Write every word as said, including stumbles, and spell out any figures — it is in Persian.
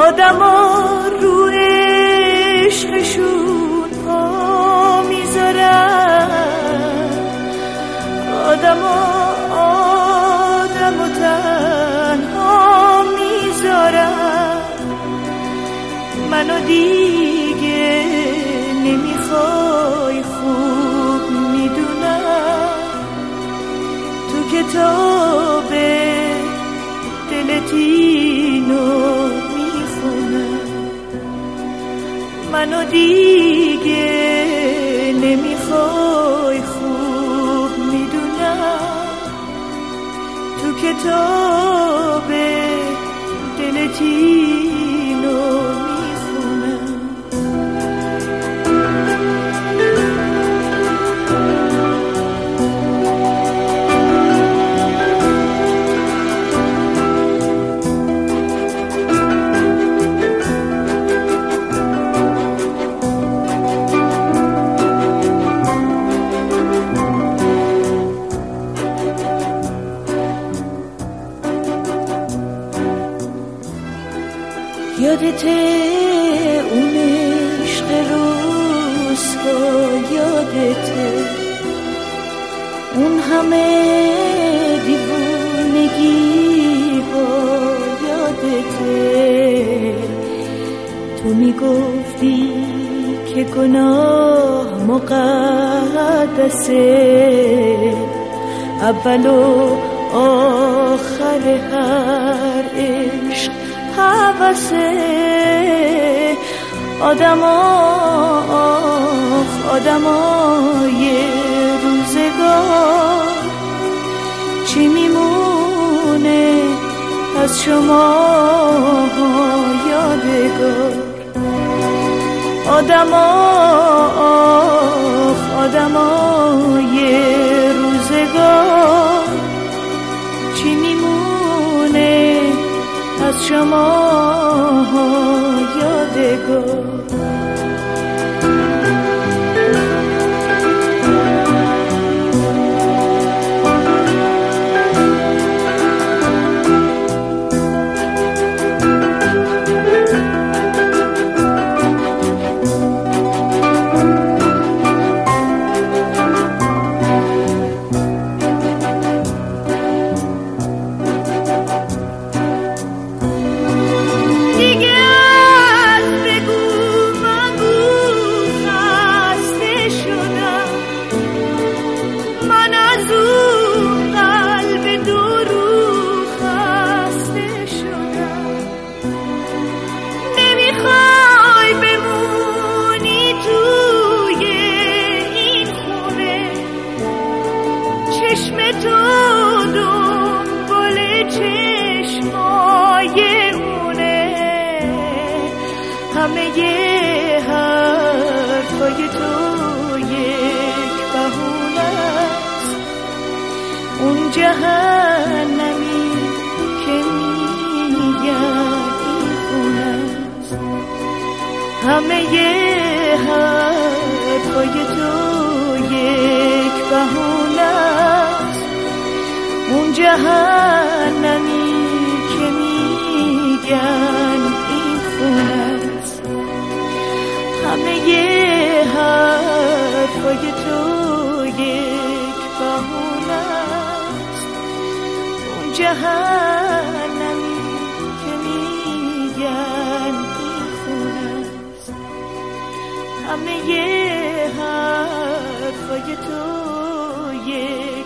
آدما رو عشقشون پا میذارن، آدما آدمو تنها میذارن. منو دیگه نمیخوای خوب میدونم، تو کتاب دلت اینو میخونم. منو دیگه نمیخوای خوب میدونم، تو کتاب دلت اینو میخونم. یادته اون عشق روزها، یادته اون همه دیوونگی ها، یادته تو میگفتی که گناه مقدسه، اول و آخر هر عشق حواسه. آدما آدمای روزگار، چی میمونه از شما یادگار؟ آدما آدمای روزگار، چی میمونه از شما یادگار؟ چشم تو دنبال چشمای اونه، همه یه حرفای تو یک بهونه است. اون جهنمی که میگن این خونه است، همه یه حرفای تو یک بهونه است. اون جهنمی که میگن این خونه است، همه یه حرفای تو یک بهونه است. اون جهنمی که میگن این خونه است، همه یه حرفای تو یک